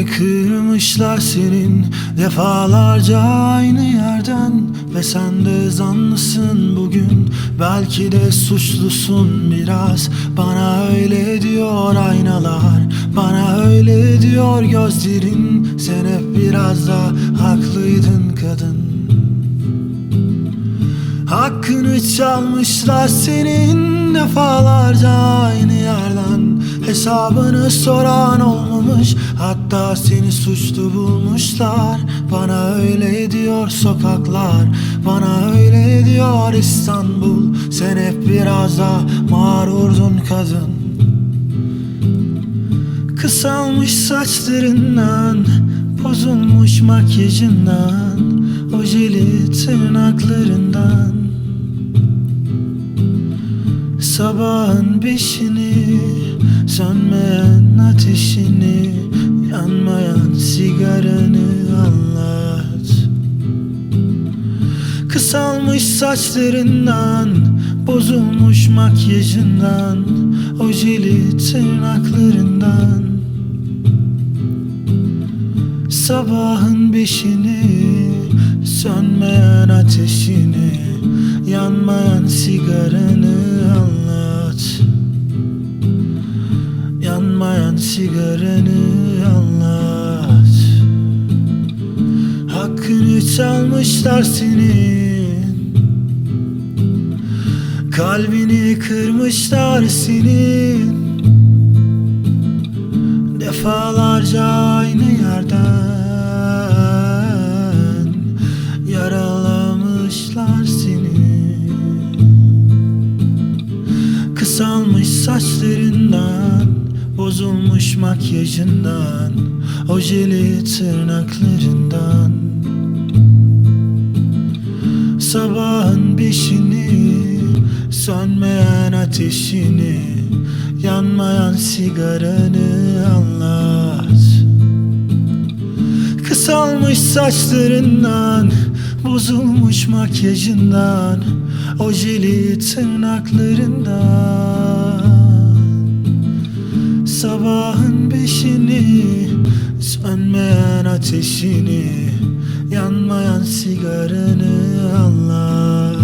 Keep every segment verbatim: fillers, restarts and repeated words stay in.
kırmışlar senin defalarca aynı yerden. Ve sen de zanlısın bugün, belki de suçlusun biraz. Bana öyle diyor aynalar, bana öyle diyor gözlerin. Sen hep biraz da haklıydın kadın. Hakkını çalmışlar senin defalarca aynı yerden. Hesabını soran olmamış, hatta seni suçlu bulmuşlar. Bana öyle diyor sokaklar, bana öyle diyor İstanbul. Sen hep biraz da mağrurdun kadın. Kısalmış saçlarından, bozulmuş makyajından, ojeli tırnaklarından. Sabahın beşini, sönmeyen ateşini, yanmayan sigaranı anlat. Kısalmış saçlarından, bozulmuş makyajından, ojeli tırnaklarından. Sabahın beşini, sönmeyen ateşini, yanmayan sigaranı anlat. Yanmayan sigaranı anlat. Hakkını çalmışlar senin, kalbini kırmışlar senin. Defalarca aynı yerden yaralamışlar seni. Kısalmış saçlarından, bozulmuş makyajından, ojeli tırnaklarından. Sabahın beşini, sönmeyen ateşini, yanmayan sigaranı anlat. Kısalmış saçlarından, bozulmuş makyajından, ojeli tırnaklarından. Sabahın beşini, sönmeyen ateşini, yanmayan sigaranı anlat.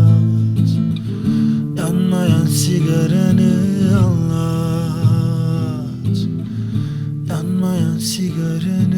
Yanmayan sigaranı anlat. Yanmayan sigaranı